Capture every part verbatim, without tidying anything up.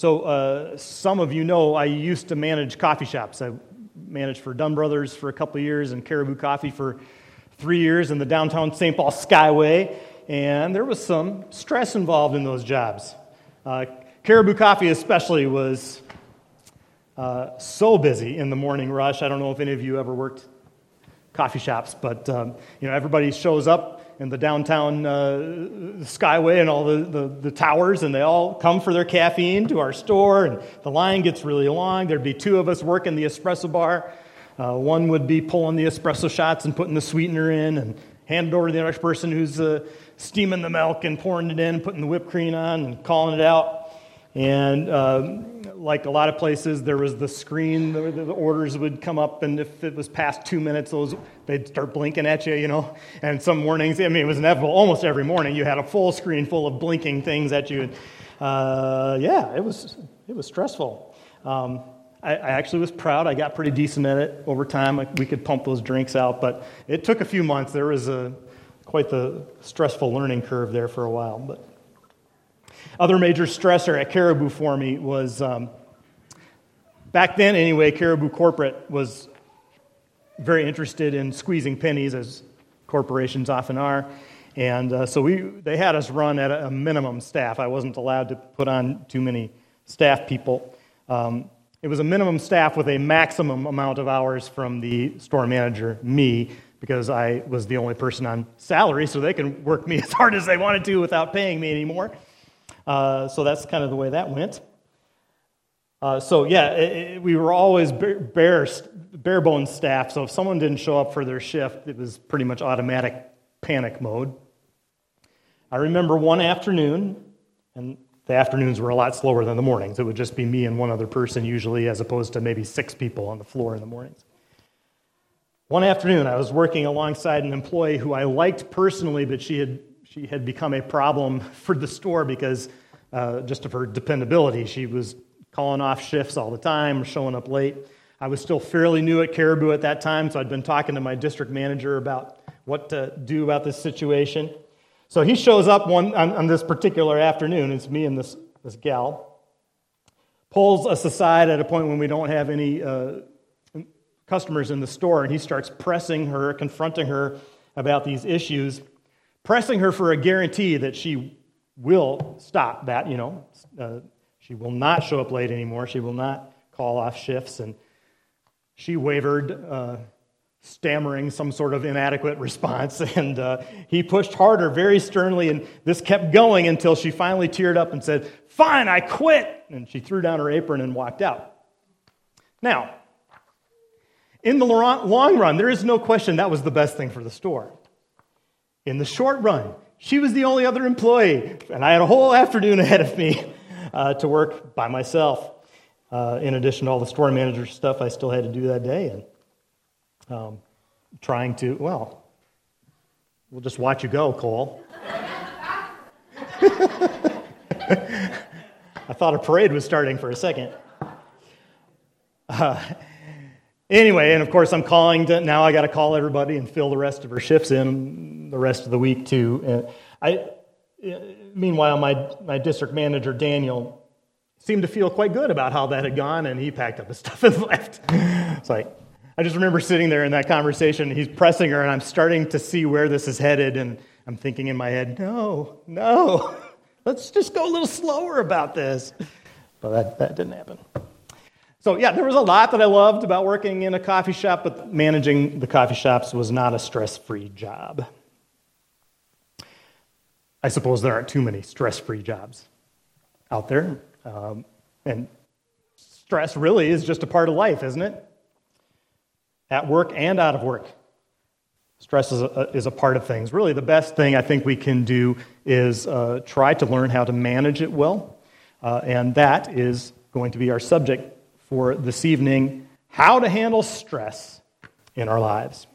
So uh, some of you know I used to manage coffee shops. I managed for Dunn Brothers for a couple of years and Caribou Coffee for three years in the downtown Saint Paul Skyway, and there was some stress involved in those jobs. Uh, Caribou Coffee especially was uh, so busy in the morning rush. I don't know if any of you ever worked coffee shops, but um, you know, everybody shows up in the downtown uh, Skyway and all the, the, the towers, and they all come for their caffeine to our store, and the line gets really long. There'd be two of us working the espresso bar. Uh, one would be pulling the espresso shots and putting the sweetener in and hand it over to the other person who's uh, steaming the milk and pouring it in, putting the whipped cream on and calling it out. And um, like a lot of places, there was the screen, the, the orders would come up, and if it was past two minutes, those they'd start blinking at you, you know. And some mornings, I mean, it was inevitable. Almost every morning, you had a full screen full of blinking things at you. Uh, yeah, it was it was stressful. Um, I, I actually was proud. I got pretty decent at it over time. Like, we could pump those drinks out, but it took a few months. There was a quite the stressful learning curve there for a while, but. Other major stressor at Caribou for me was, um, back then anyway, Caribou Corporate was very interested in squeezing pennies, as corporations often are. And uh, so we they had us run at a minimum staff. I wasn't allowed to put on too many staff people. Um, it was a minimum staff with a maximum amount of hours from the store manager, me, because I was the only person on salary, so they can work me as hard as they wanted to without paying me anymore. Uh, so that's kind of the way that went. Uh, so yeah, it, it, we were always bare, bare, bare bones staff, so if someone didn't show up for their shift, it was pretty much automatic panic mode. I remember one afternoon, and the afternoons were a lot slower than the mornings. It would just be me and one other person usually, as opposed to maybe six people on the floor in the mornings. One afternoon, I was working alongside an employee who I liked personally, but she had She had become a problem for the store because uh, just of her dependability. She was calling off shifts all the time, showing up late. I was still fairly new at Caribou at that time, so I'd been talking to my district manager about what to do about this situation. So he shows up one on, on this particular afternoon. It's me and this, this gal. Pulls us aside at a point when we don't have any uh, customers in the store, and he starts pressing her, confronting her about these issues, pressing her for a guarantee that she will stop that, you know. Uh, she will not show up late anymore. She will not call off shifts. And she wavered, uh, stammering some sort of inadequate response. And uh, he pushed harder, very sternly, and this kept going until she finally teared up and said, "Fine, I quit." And she threw down her apron and walked out. Now, in the long run, there is no question that was the best thing for the store. In the short run, she was the only other employee, and I had a whole afternoon ahead of me uh, to work by myself. Uh, in addition to all the store manager stuff I still had to do that day, and um, trying to, well, we'll just watch you go, Cole. I thought a parade was starting for a second. Uh, Anyway, and of course I'm calling to, now I got to call everybody and fill the rest of her shifts in the rest of the week too. And I, meanwhile, my, my district manager, Daniel, seemed to feel quite good about how that had gone, and he packed up his stuff and left. It's like, I just remember sitting there in that conversation, he's pressing her, and I'm starting to see where this is headed, and I'm thinking in my head, no, no, let's just go a little slower about this. But that, that didn't happen. So yeah, there was a lot that I loved about working in a coffee shop, but managing the coffee shops was not a stress-free job. I suppose there aren't too many stress-free jobs out there. Um, and stress really is just a part of life, isn't it? At work and out of work. Stress is a, is a part of things. Really, the best thing I think we can do is uh, try to learn how to manage it well. Uh, and that is going to be our subject for this evening, how to handle stress in our lives.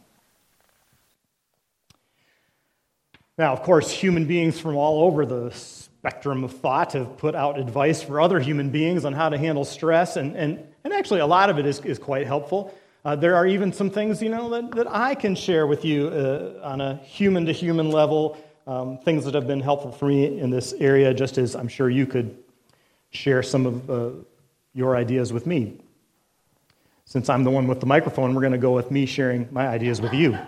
Now, of course, human beings from all over the spectrum of thought have put out advice for other human beings on how to handle stress, and, and, and actually a lot of it is, is quite helpful. Uh, there are even some things, you know, that, that I can share with you uh, on a human-to-human level, um, things that have been helpful for me in this area, just as I'm sure you could share some of uh, your ideas with me. Since I'm the one with the microphone, we're going to go with me sharing my ideas with you.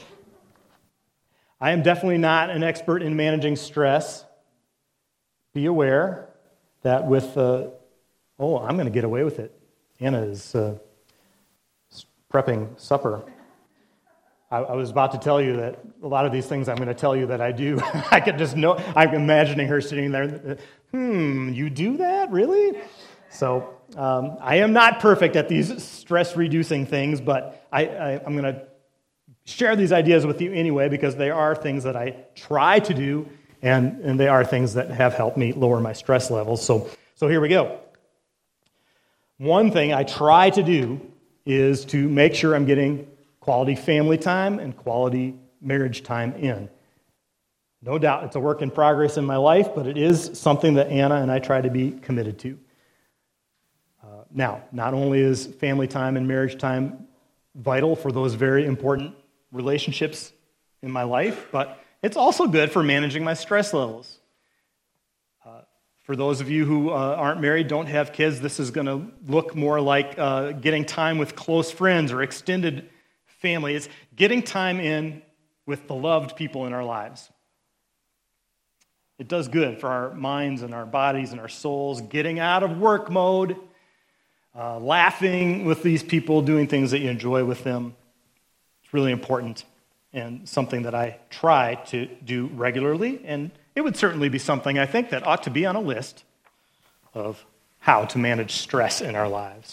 I am definitely not an expert in managing stress. Be aware that with, uh, oh, I'm going to get away with it. Anna is uh, prepping supper. I, I was about to tell you that a lot of these things I'm going to tell you that I do. I could just know, I'm imagining her sitting there, hmm, you do that? Really? So um, I am not perfect at these stress-reducing things, but I, I, I'm going to share these ideas with you anyway because they are things that I try to do, and, and they are things that have helped me lower my stress levels. So, so here we go. One thing I try to do is to make sure I'm getting quality family time and quality marriage time in. No doubt it's a work in progress in my life, but it is something that Anna and I try to be committed to. Uh, now, not only is family time and marriage time vital for those very important relationships in my life, but it's also good for managing my stress levels. Uh, for those of you who uh, aren't married, don't have kids, this is going to look more like uh, getting time with close friends or extended family. It's getting time in with the loved people in our lives. It does good for our minds and our bodies and our souls, getting out of work mode, uh, laughing with these people, doing things that you enjoy with them. It's really important and something that I try to do regularly, and it would certainly be something I think that ought to be on a list of how to manage stress in our lives.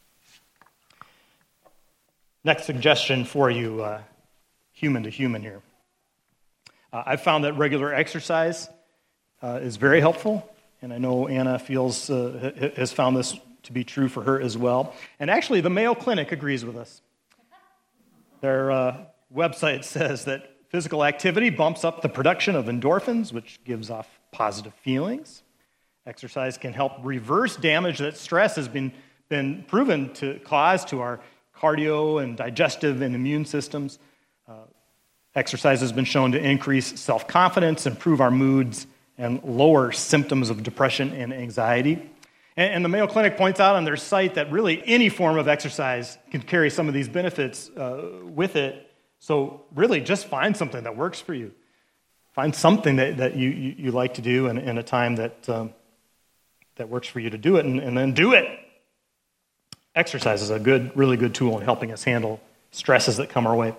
Next suggestion for you, uh, human to human here. Uh, I've found that regular exercise uh, is very helpful, and I know Anna feels uh, has found this to be true for her as well. And actually, the Mayo Clinic agrees with us. Their uh, website says that physical activity bumps up the production of endorphins, which gives off positive feelings. Exercise can help reverse damage that stress has been, been proven to cause to our cardio and digestive and immune systems. Uh, exercise has been shown to increase self-confidence, improve our moods, and lower symptoms of depression and anxiety. And, and the Mayo Clinic points out on their site that really any form of exercise can carry some of these benefits uh, with it. So really just find something that works for you. Find something that, that you, you, you like to do in, in a time that, um, that works for you to do it, and, and then do it. Exercise is a good, really good tool in helping us handle stresses that come our way.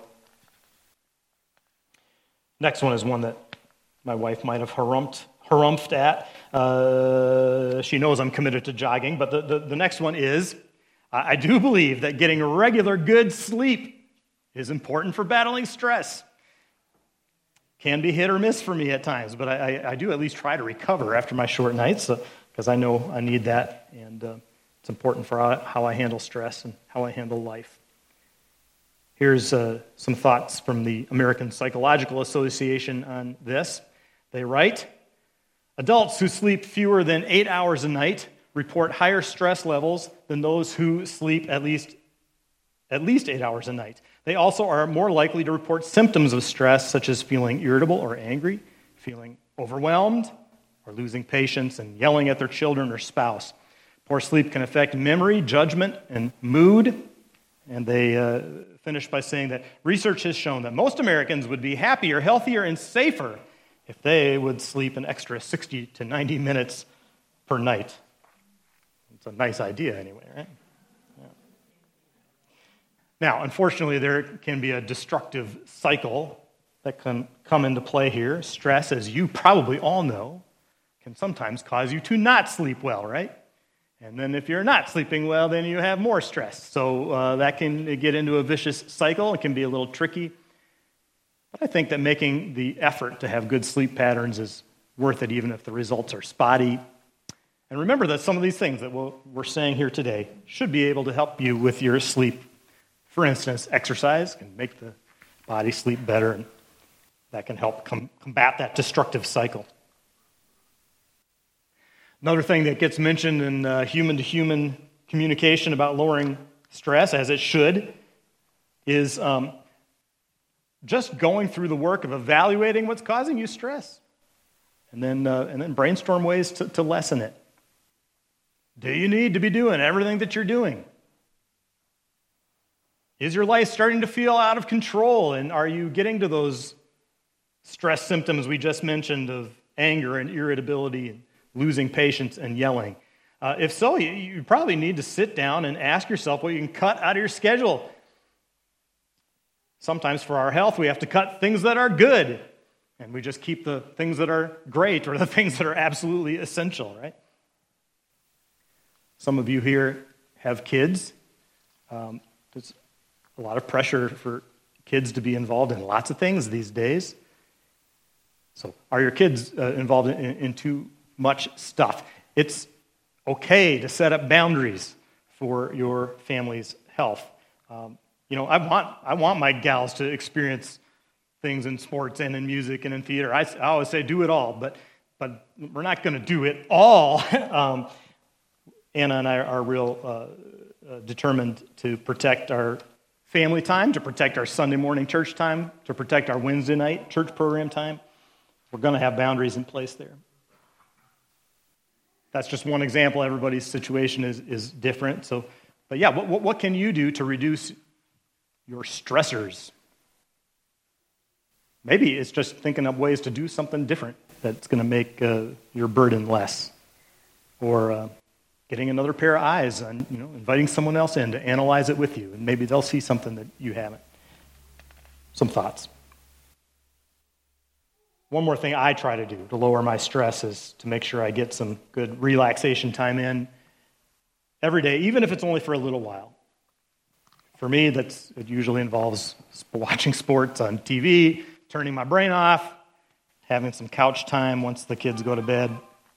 Next one is one that my wife might have harumphed, harumphed at. Uh, she knows I'm committed to jogging, but the, the, the next one is, I, I do believe that getting regular good sleep is important for battling stress. Can be hit or miss for me at times, but I, I, I do at least try to recover after my short nights because so, I know I need that, and uh, it's important for how, how I handle stress and how I handle life. Here's uh, some thoughts from the American Psychological Association on this. They write, adults who sleep fewer than eight hours a night report higher stress levels than those who sleep at least at least eight hours a night. They also are more likely to report symptoms of stress, such as feeling irritable or angry, feeling overwhelmed, or losing patience and yelling at their children or spouse. Poor sleep can affect memory, judgment, and mood. And they uh, finish by saying that research has shown that most Americans would be happier, healthier, and safer if they would sleep an extra sixty to ninety minutes per night. It's a nice idea anyway, right? Yeah. Now, unfortunately, there can be a destructive cycle that can come into play here. Stress, as you probably all know, can sometimes cause you to not sleep well, right? And then if you're not sleeping well, then you have more stress. So uh, that can get into a vicious cycle. It can be a little tricky. But I think that making the effort to have good sleep patterns is worth it, even if the results are spotty. And remember that some of these things that we're saying here today should be able to help you with your sleep. For instance, exercise can make the body sleep better, and that can help com- combat that destructive cycle. Another thing that gets mentioned in uh, human-to-human communication about lowering stress, as it should, is um, just going through the work of evaluating what's causing you stress, and then uh, and then brainstorm ways to, to lessen it. Do you need to be doing everything that you're doing? Is your life starting to feel out of control, and are you getting to those stress symptoms we just mentioned of anger and irritability and losing patience and yelling? Uh, if so, you, you probably need to sit down and ask yourself what you can cut out of your schedule. Sometimes for our health, we have to cut things that are good, and we just keep the things that are great or the things that are absolutely essential, right? Some of you here have kids. Um, there's a lot of pressure for kids to be involved in lots of things these days. So are your kids uh, involved in, in too much stuff? It's okay to set up boundaries for your family's health. Um, you know, I want I want my gals to experience things in sports and in music and in theater. I, I always say do it all, but but we're not going to do it all. um, Anna and I are real uh, uh, determined to protect our family time, to protect our Sunday morning church time, to protect our Wednesday night church program time. We're going to have boundaries in place there. That's just one example. Everybody's situation is, is different. So, but yeah, what, what can you do to reduce your stressors? Maybe it's just thinking of ways to do something different that's going to make uh, your burden less. Or uh, getting another pair of eyes and, you know, inviting someone else in to analyze it with you, and maybe they'll see something that you haven't. Some thoughts. One more thing I try to do to lower my stress is to make sure I get some good relaxation time in every day, even if it's only for a little while. For me, that's it usually involves watching sports on T V, turning my brain off, having some couch time once the kids go to bed.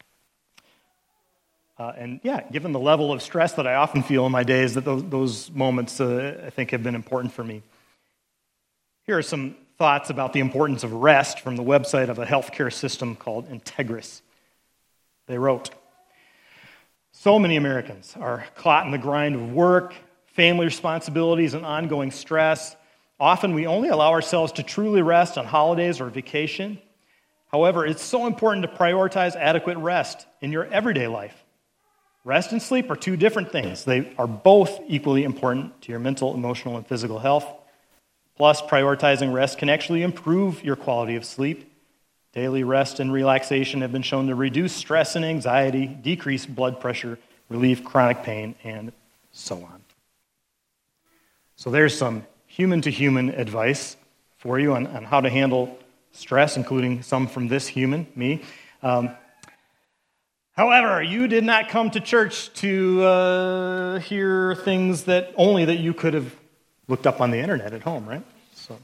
Uh, and yeah, given the level of stress that I often feel in my days, that those, those moments, uh, I think, have been important for me. Here are some thoughts about the importance of rest from the website of a healthcare system called Integris. They wrote, so many Americans are caught in the grind of work, family responsibilities, and ongoing stress. Often we only allow ourselves to truly rest on holidays or vacation. However, it's so important to prioritize adequate rest in your everyday life. Rest and sleep are two different things. They are both equally important to your mental, emotional, and physical health. Plus, prioritizing rest can actually improve your quality of sleep. Daily rest and relaxation have been shown to reduce stress and anxiety, decrease blood pressure, relieve chronic pain, and so on. So there's some human-to-human advice for you on, on how to handle stress, including some from this human, me. Um, however, you did not come to church to uh, hear things that only that you could have looked up on the internet at home, right? So,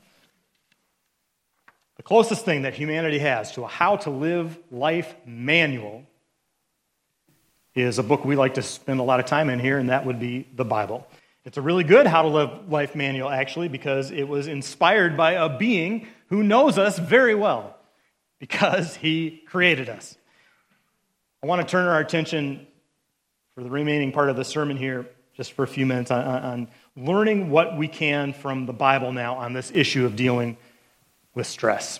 the closest thing that humanity has to a how to live life manual is a book we like to spend a lot of time in here, and that would be the Bible. It's a really good how to live life manual, actually, because it was inspired by a being who knows us very well, because he created us. I want to turn our attention for the remaining part of the sermon here, just for a few minutes, on, on learning what we can from the Bible now on this issue of dealing with stress.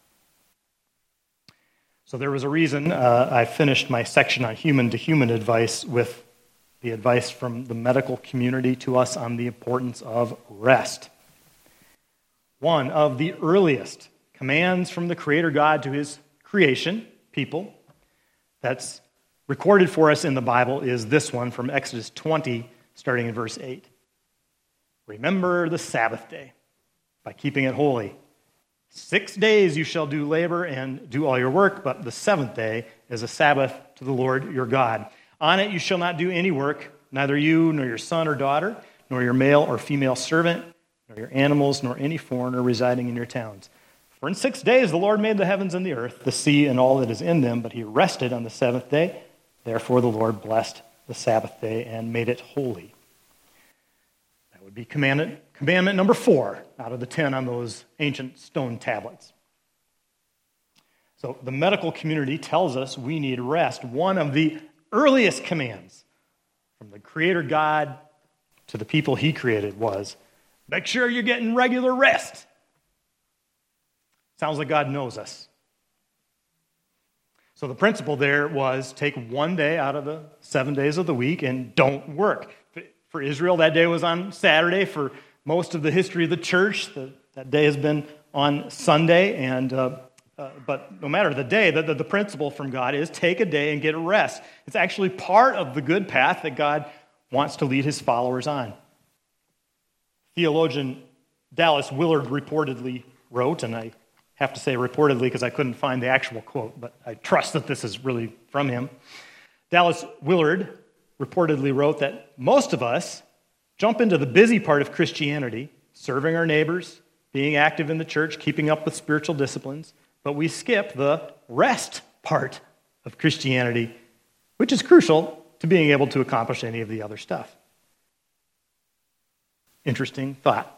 So there was a reason uh, I finished my section on human-to-human advice with the advice from the medical community to us on the importance of rest. One of the earliest commands from the Creator God to his creation, people, that's recorded for us in the Bible is this one from Exodus twenty, starting in verse eight. Remember the Sabbath day by keeping it holy. Six days you shall do labor and do all your work, but the seventh day is a Sabbath to the Lord your God. On it you shall not do any work, neither you nor your son or daughter, nor your male or female servant, nor your animals, nor any foreigner residing in your towns. For in six days the Lord made the heavens and the earth, the sea and all that is in them, but he rested on the seventh day. Therefore the Lord blessed the Sabbath day and made it holy. That would be commandment, commandment number four out of the ten on those ancient stone tablets. So the medical community tells us we need rest. One of the earliest commands from the Creator God to the people he created was, make sure you're getting regular rest. Sounds like God knows us. So the principle there was take one day out of the seven days of the week and don't work. For Israel, that day was on Saturday. For most of the history of the church, the, that day has been on Sunday. And uh, uh, but no matter the day, the, the, the principle from God is take a day and get a rest. It's actually part of the good path that God wants to lead his followers on. Theologian Dallas Willard reportedly wrote, and I have to say reportedly because I couldn't find the actual quote, but I trust that this is really from him. Dallas Willard reportedly wrote that most of us jump into the busy part of Christianity, serving our neighbors, being active in the church, keeping up with spiritual disciplines, but we skip the rest part of Christianity, which is crucial to being able to accomplish any of the other stuff. Interesting thought.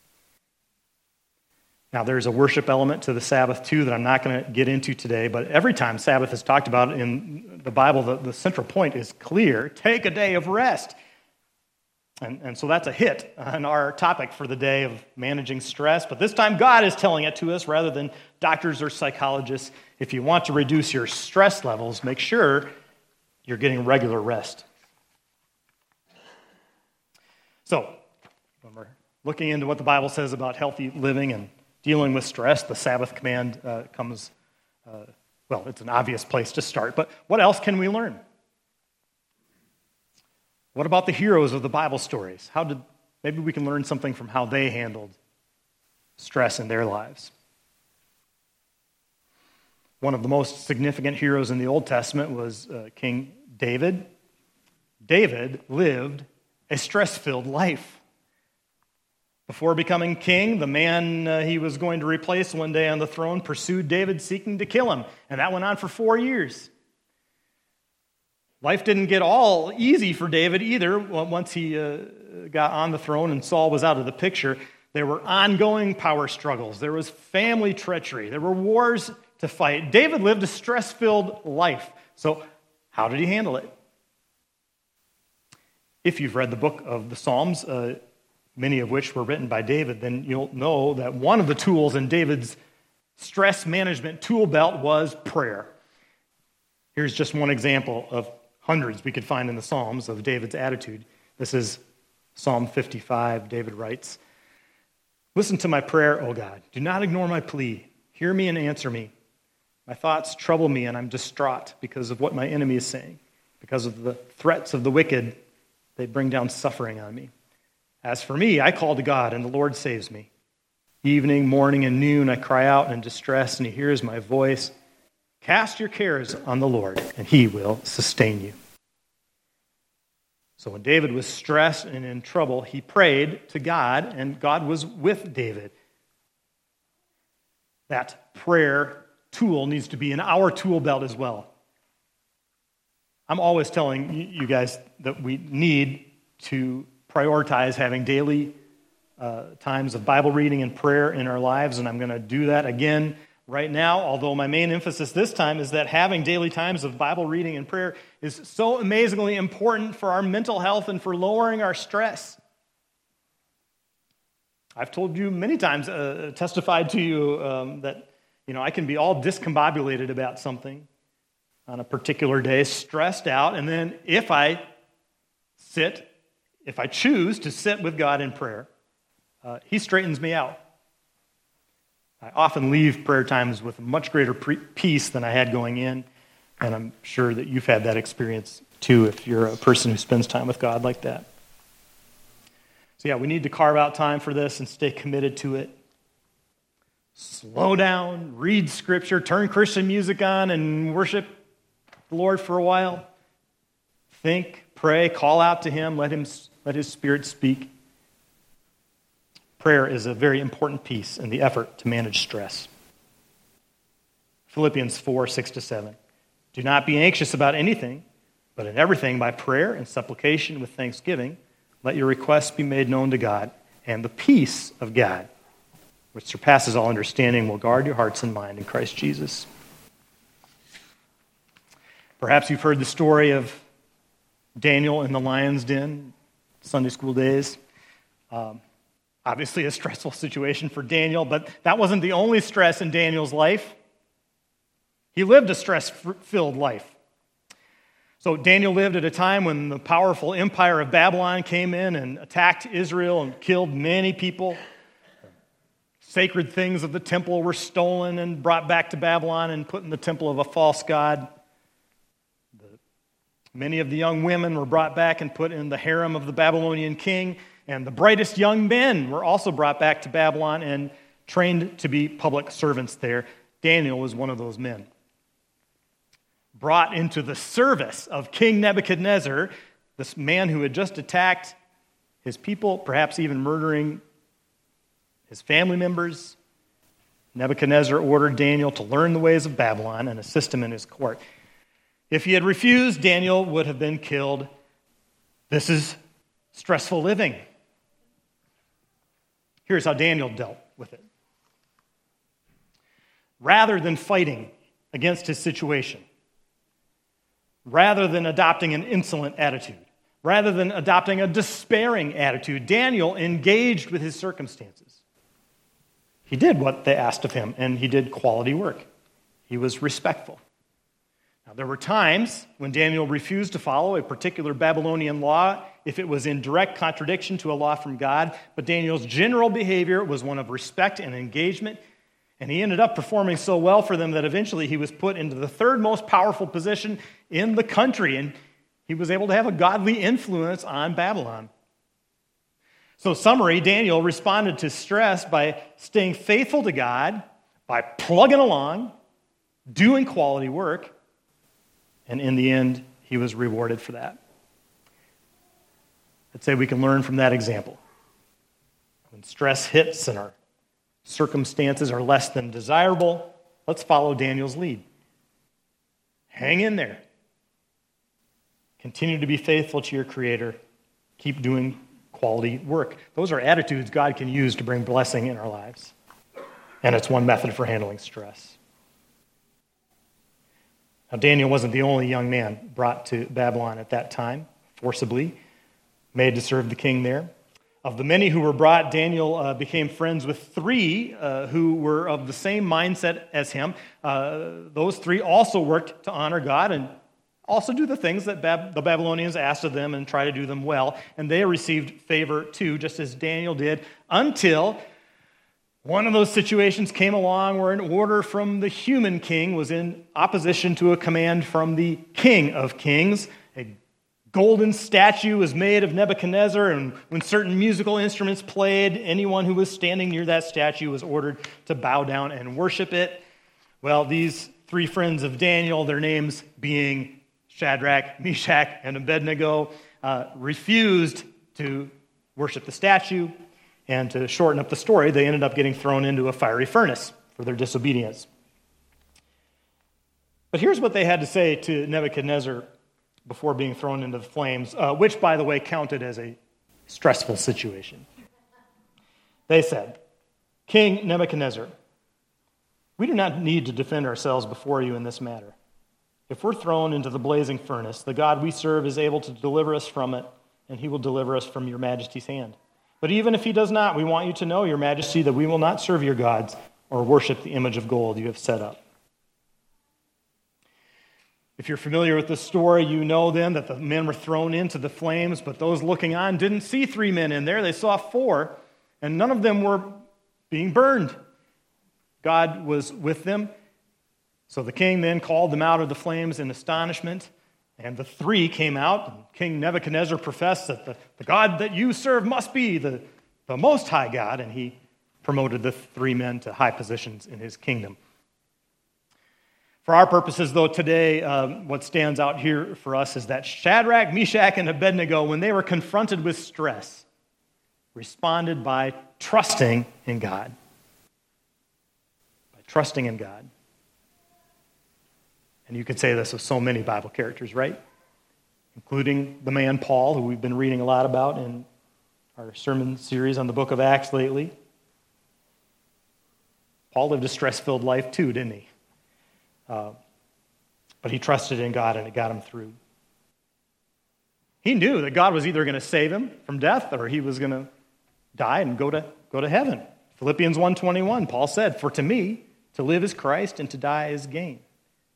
Now, there's a worship element to the Sabbath, too, that I'm not going to get into today, but every time Sabbath is talked about in the Bible, the, the central point is clear. Take a day of rest. And, and so that's a hit on our topic for the day of managing stress, but this time God is telling it to us rather than doctors or psychologists. If you want to reduce your stress levels, make sure you're getting regular rest. So, when we're looking into what the Bible says about healthy living and dealing with stress, the Sabbath command uh, comes, uh, well, it's an obvious place to start. But what else can we learn? What about the heroes of the Bible stories? How did, maybe we can learn something from how they handled stress in their lives. One of the most significant heroes in the Old Testament was uh, King David. David lived a stress-filled life. Before becoming king, the man uh, he was going to replace one day on the throne pursued David, seeking to kill him. And that went on for four years. Life didn't get all easy for David either. Once he uh, got on the throne and Saul was out of the picture, there were ongoing power struggles. There was family treachery. There were wars to fight. David lived a stress-filled life. So how did he handle it? If you've read the book of the Psalms, uh, many of which were written by David, then you'll know that one of the tools in David's stress management tool belt was prayer. Here's just one example of hundreds we could find in the Psalms of David's attitude. This is Psalm fifty-five. David writes, "Listen to my prayer, O God. Do not ignore my plea. Hear me and answer me. My thoughts trouble me, and I'm distraught because of what my enemy is saying. Because of the threats of the wicked, they bring down suffering on me. As for me, I call to God, and the Lord saves me. Evening, morning, and noon, I cry out in distress, and he hears my voice. Cast your cares on the Lord, and he will sustain you." So when David was stressed and in trouble, he prayed to God, and God was with David. That prayer tool needs to be in our tool belt as well. I'm always telling you guys that we need to prioritize having daily uh, times of Bible reading and prayer in our lives, and I'm going to do that again right now, although my main emphasis this time is that having daily times of Bible reading and prayer is so amazingly important for our mental health and for lowering our stress. I've told you many times, uh, testified to you um, that you know I can be all discombobulated about something on a particular day, stressed out, and then if I sit If I choose to sit with God in prayer, uh, he straightens me out. I often leave prayer times with a much greater pre- peace than I had going in, and I'm sure that you've had that experience too if you're a person who spends time with God like that. So yeah, we need to carve out time for this and stay committed to it. Slow down, read Scripture, turn Christian music on, and worship the Lord for a while. Think, pray, call out to him, let him let his Spirit speak. Prayer is a very important piece in the effort to manage stress. Philippians four, six to seven. Do not be anxious about anything, but in everything by prayer and supplication with thanksgiving, let your requests be made known to God, and the peace of God, which surpasses all understanding, will guard your hearts and mind in Christ Jesus. Perhaps you've heard the story of Daniel in the lion's den, Sunday school days. Um, obviously a stressful situation for Daniel, but that wasn't the only stress in Daniel's life. He lived a stress-filled life. So Daniel lived at a time when the powerful empire of Babylon came in and attacked Israel and killed many people. Sacred things of the temple were stolen and brought back to Babylon and put in the temple of a false god. The, many of the young women were brought back and put in the harem of the Babylonian king, and the brightest young men were also brought back to Babylon and trained to be public servants there. Daniel was one of those men. Brought into the service of King Nebuchadnezzar, this man who had just attacked his people, perhaps even murdering his family members. Nebuchadnezzar ordered Daniel to learn the ways of Babylon and assist him in his court. If he had refused, Daniel would have been killed. This is stressful living. Here's how Daniel dealt with it. Rather than fighting against his situation, rather than adopting an insolent attitude, rather than adopting a despairing attitude, Daniel engaged with his circumstances. He did what they asked of him, and he did quality work. He was respectful. Now, there were times when Daniel refused to follow a particular Babylonian law if it was in direct contradiction to a law from God, but Daniel's general behavior was one of respect and engagement, and he ended up performing so well for them that eventually he was put into the third most powerful position in the country, and he was able to have a godly influence on Babylon. So, summary, Daniel responded to stress by staying faithful to God, by plugging along, doing quality work, and in the end, he was rewarded for that. I'd say we can learn from that example. When stress hits and our circumstances are less than desirable, let's follow Daniel's lead. Hang in there. Continue to be faithful to your Creator. Keep doing quality work. Those are attitudes God can use to bring blessing in our lives. And it's one method for handling stress. Now, Daniel wasn't the only young man brought to Babylon at that time, forcibly, made to serve the king there. Of the many who were brought, Daniel uh, became friends with three uh, who were of the same mindset as him. Uh, those three also worked to honor God and also do the things that Bab- the Babylonians asked of them and try to do them well. And they received favor too, just as Daniel did, until one of those situations came along where an order from the human king was in opposition to a command from the King of Kings. A golden statue was made of Nebuchadnezzar, and when certain musical instruments played, anyone who was standing near that statue was ordered to bow down and worship it. Well, these three friends of Daniel, their names being Shadrach, Meshach, and Abednego, uh, refused to worship the statue, and to shorten up the story, they ended up getting thrown into a fiery furnace for their disobedience. But here's what they had to say to Nebuchadnezzar before being thrown into the flames, uh, which, by the way, counted as a stressful situation. They said, "King Nebuchadnezzar, we do not need to defend ourselves before you in this matter. If we're thrown into the blazing furnace, the God we serve is able to deliver us from it, and he will deliver us from your majesty's hand. But even if he does not, we want you to know, your majesty, that we will not serve your gods or worship the image of gold you have set up." If you're familiar with this story, you know then that the men were thrown into the flames, but those looking on didn't see three men in there. They saw four, and none of them were being burned. God was with them. So the king then called them out of the flames in astonishment, and the three came out. And King Nebuchadnezzar professed that the, the God that you serve must be the, the Most High God, and he promoted the three men to high positions in his kingdom. For our purposes, though, today, um, what stands out here for us is that Shadrach, Meshach, and Abednego, when they were confronted with stress, responded by trusting in God. By trusting in God. And you could say this of so many Bible characters, right? Including the man Paul, who we've been reading a lot about in our sermon series on the book of Acts lately. Paul lived a stress-filled life too, didn't he? Uh, but he trusted in God, and it got him through. He knew that God was either going to save him from death or he was going to die and go to go to heaven. Philippians one twenty-one, Paul said, "For to me, to live is Christ, and to die is gain."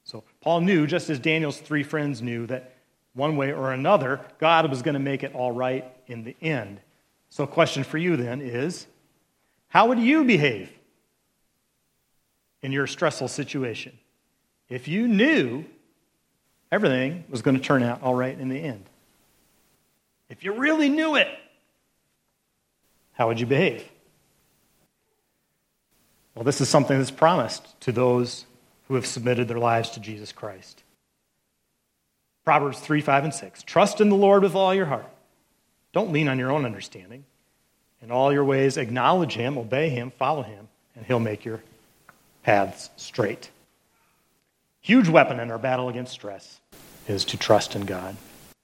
So Paul knew, just as Daniel's three friends knew, that one way or another, God was going to make it all right in the end. So a question for you then is, how would you behave in your stressful situation if you knew everything was going to turn out all right in the end? If you really knew it, how would you behave? Well, this is something that's promised to those who have submitted their lives to Jesus Christ. Proverbs three, five, and six. Trust in the Lord with all your heart. Don't lean on your own understanding. In all your ways, acknowledge him, obey him, follow him, and he'll make your paths straight. Huge weapon in our battle against stress is to trust in God.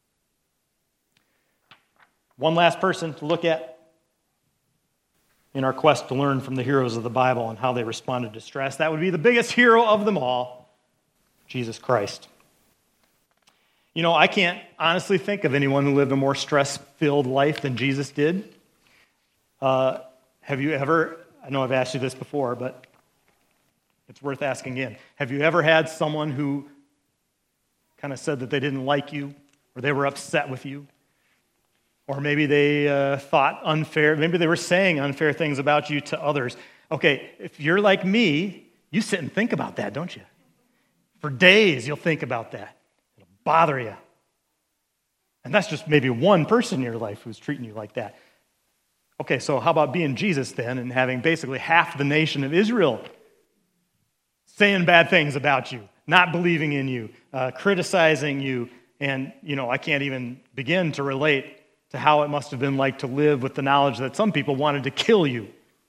One last person to look at in our quest to learn from the heroes of the Bible and how they responded to stress. That would be the biggest hero of them all, Jesus Christ. You know, I can't honestly think of anyone who lived a more stress-filled life than Jesus did. Uh, have you ever, I know I've asked you this before, but it's worth asking again. Have you ever had someone who kind of said that they didn't like you, or they were upset with you? Or maybe they uh, thought unfair, maybe they were saying unfair things about you to others. Okay, if you're like me, you sit and think about that, don't you? For days you'll think about that. It'll bother you. And that's just maybe one person in your life who's treating you like that. Okay, so how about being Jesus then and having basically half the nation of Israel saying bad things about you, not believing in you, uh, criticizing you, and, you know, I can't even begin to relate to how it must have been like to live with the knowledge that some people wanted to kill you.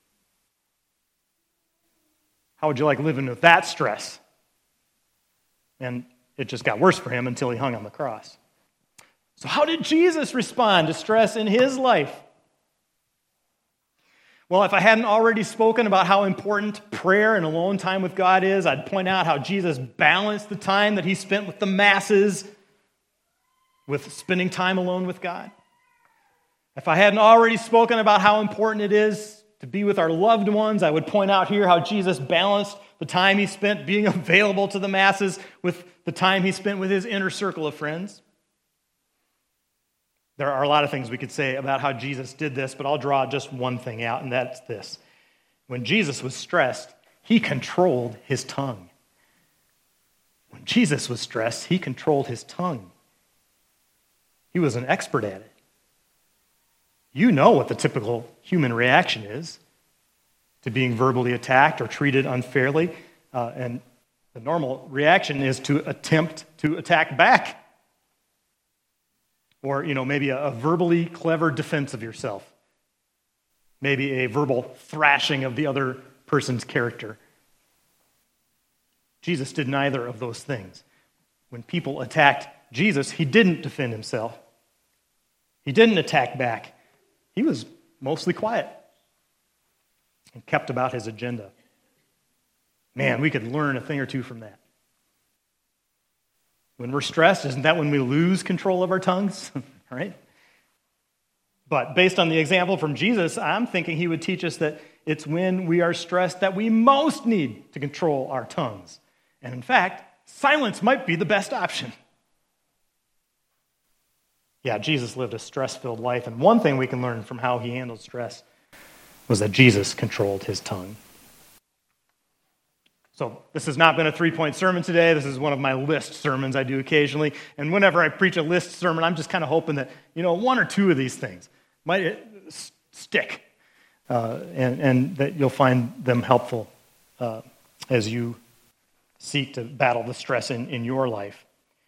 How would you like living with that stress? And it just got worse for him until he hung on the cross. So how did Jesus respond to stress in his life? Well, if I hadn't already spoken about how important prayer and alone time with God is, I'd point out how Jesus balanced the time that he spent with the masses with spending time alone with God. If I hadn't already spoken about how important it is to be with our loved ones, I would point out here how Jesus balanced the time he spent being available to the masses with the time he spent with his inner circle of friends. There are a lot of things we could say about how Jesus did this, but I'll draw just one thing out, and that's this. When Jesus was stressed, he controlled his tongue. When Jesus was stressed, he controlled his tongue. He was an expert at it. You know what the typical human reaction is to being verbally attacked or treated unfairly. Uh, and the normal reaction is to attempt to attack back. Or, you know, maybe a, a verbally clever defense of yourself. Maybe a verbal thrashing of the other person's character. Jesus did neither of those things. When people attacked Jesus, he didn't defend himself. He didn't attack back. He was mostly quiet and kept about his agenda. Man, we could learn a thing or two from that. When we're stressed, isn't that when we lose control of our tongues? Right? But based on the example from Jesus, I'm thinking he would teach us that it's when we are stressed that we most need to control our tongues. And in fact, silence might be the best option. Yeah, Jesus lived a stress-filled life, and one thing we can learn from how he handled stress was that Jesus controlled his tongue. So this has not been a three-point sermon today. This is one of my list sermons I do occasionally. And whenever I preach a list sermon, I'm just kind of hoping that, you know, one or two of these things might stick, uh, and, and that you'll find them helpful uh, as you seek to battle the stress in, in your life.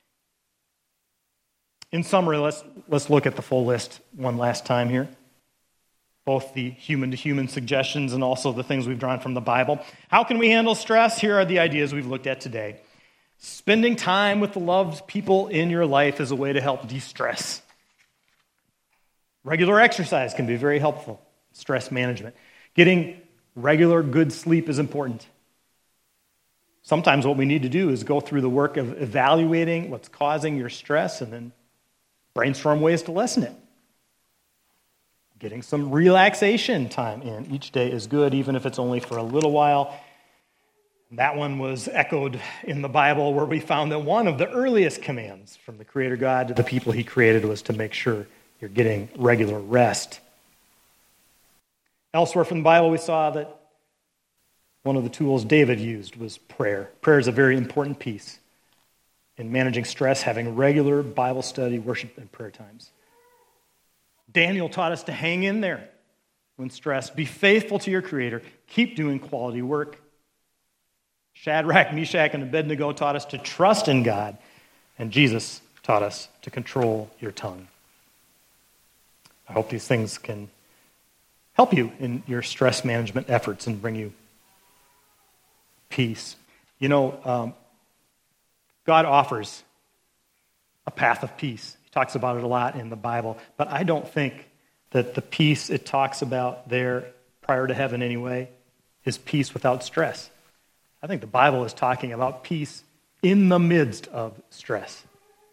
In summary, let's, let's look at the full list one last time here. Both the human-to-human suggestions and also the things we've drawn from the Bible. How can we handle stress? Here are the ideas we've looked at today. Spending time with the loved people in your life is a way to help de-stress. Regular exercise can be very helpful. Stress management. Getting regular good sleep is important. Sometimes what we need to do is go through the work of evaluating what's causing your stress and then brainstorm ways to lessen it. Getting some relaxation time in each day is good, even if it's only for a little while. That one was echoed in the Bible, where we found that one of the earliest commands from the Creator God to the people he created was to make sure you're getting regular rest. Elsewhere from the Bible, we saw that one of the tools David used was prayer. Prayer is a very important piece in managing stress, having regular Bible study, worship, and prayer times. Daniel taught us to hang in there when stressed. Be faithful to your Creator. Keep doing quality work. Shadrach, Meshach, and Abednego taught us to trust in God, and Jesus taught us to control your tongue. I hope these things can help you in your stress management efforts and bring you peace. You know, um, God offers a path of peace. He talks about it a lot in the Bible, but I don't think that the peace it talks about there, prior to heaven anyway, is peace without stress. I think the Bible is talking about peace in the midst of stress.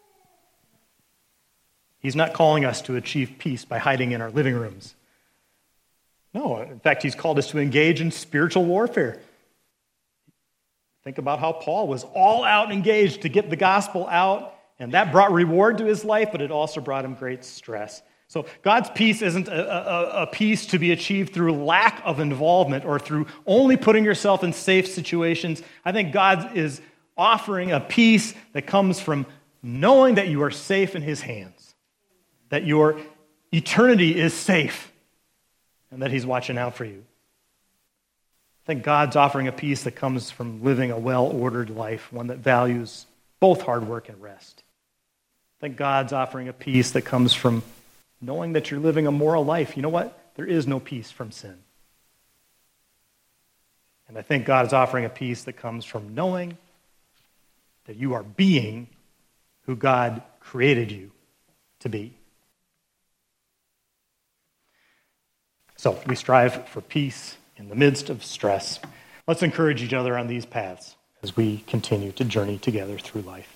He's not calling us to achieve peace by hiding in our living rooms. No, in fact, he's called us to engage in spiritual warfare. Think about how Paul was all out engaged to get the gospel out, and that brought reward to his life, but it also brought him great stress. So God's peace isn't a, a, a peace to be achieved through lack of involvement or through only putting yourself in safe situations. I think God is offering a peace that comes from knowing that you are safe in his hands, that your eternity is safe, and that he's watching out for you. I think God's offering a peace that comes from living a well-ordered life, one that values both hard work and rest. I think God's offering a peace that comes from knowing that you're living a moral life. You know what? There is no peace from sin. And I think God is offering a peace that comes from knowing that you are being who God created you to be. So we strive for peace in the midst of stress. Let's encourage each other on these paths as we continue to journey together through life.